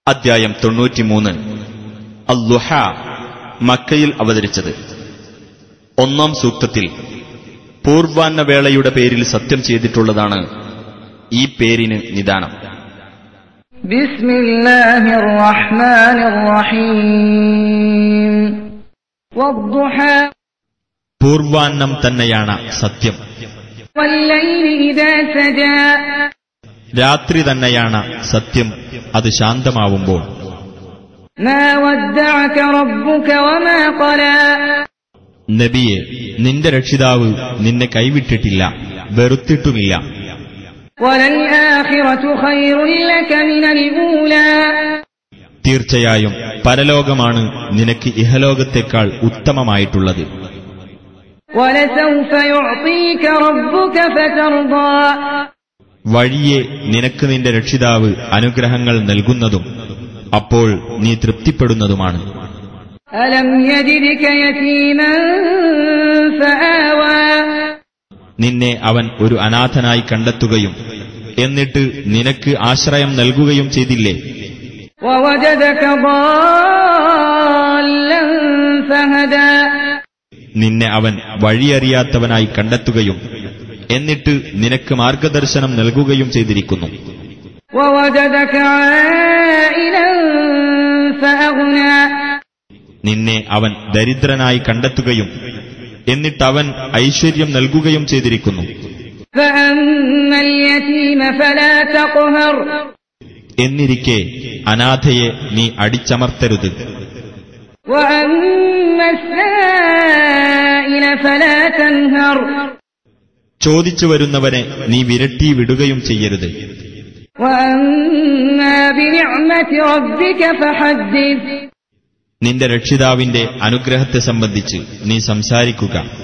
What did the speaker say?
അദ്ധ്യായം 93. അൽ-ളുഹ മക്കയിൽ അവതരിച്ചത്. 1-ാം സൂക്തത്തിൽ പൂർവാന്ന വേളയുടെ പേരിൽ സത്യം ചെയ്തിട്ടുള്ളതാണ് ഈ പേരിന് നിദാനം. ബിസ്മില്ലാഹിർ റഹ്മാനിർ റഹീം. വദ്ദുഹ പൂർവാന്നം തന്നെയാണ് സത്യം. വല്ലൈലി ഇദാ സജാ രാത്രി തന്നെയാണ് സത്യം, അത് ശാന്തമാവുമ്പോൾ. മാ വദ്ദഅക റബ്ബുക വമാ ഖലാ നബിയെ, നിന്റെ രക്ഷിതാവ് നിന്നെ കൈവിട്ടിട്ടില്ല, വെറുത്തിട്ടുമില്ല. വലൽ ആഖിറതു ഖൈറുൻ ലക മിനൽ ഊലാ തീർച്ചയായും പരലോകമാണ് നിനക്ക് ഇഹലോകത്തേക്കാൾ ഉത്തമമായിട്ടുള്ളത്. വലസൗഫ യുഅതീക റബ്ബുക ഫതർദാ വഴിയെ നിനക്ക് നിന്റെ രക്ഷിതാവ് അനുഗ്രഹങ്ങൾ നൽകുന്നതും അപ്പോൾ നീ തൃപ്തിപ്പെടുന്നതുമാണ്. അലം യജിദ്ക യതീമൻ ഫആവാ നിന്നെ അവൻ ഒരു അനാഥനായി കണ്ടെത്തുകയും എന്നിട്ട് നിനക്ക് ആശ്രയം നൽകുകയും ചെയ്തില്ലേ? വവജദക ളാല്ലൻ ഫഹദാ നിന്നെ അവൻ വഴിയറിയാത്തവനായി കണ്ടെത്തുകയും എന്നിട്ട് നിനക്ക് മാർഗദർശനം നൽകുകയും ചെയ്തിരിക്കുന്നു. വവജദക ആയിലൻ ഫഅഗ്നാ നിന്നെ അവൻ ദരിദ്രനായി കണ്ടെത്തുകയും എന്നിട്ടവൻ ഐശ്വര്യം നൽകുകയും ചെയ്തിരിക്കുന്നു. ഫഅമ്മൽ യതീമ ഫലാ തഖ്ഹർ എന്നിരിക്കെ അനാഥയെ നീ അടിച്ചമർത്തരുത്. വഅമ്മസ് സായില ഫലാ തൻഹർ ചോദിച്ചു വരുന്നവനെ നീ വിരട്ടി വിടുകയും ചെയ്യരുത്. വഅമ്മാ ബിനിഅ്മതി റബ്ബിക ഫഹദ്ദിസ് നിന്റെ രക്ഷിതാവിന്റെ അനുഗ്രഹത്തെ സംബന്ധിച്ച് നീ സംസാരിക്കുക.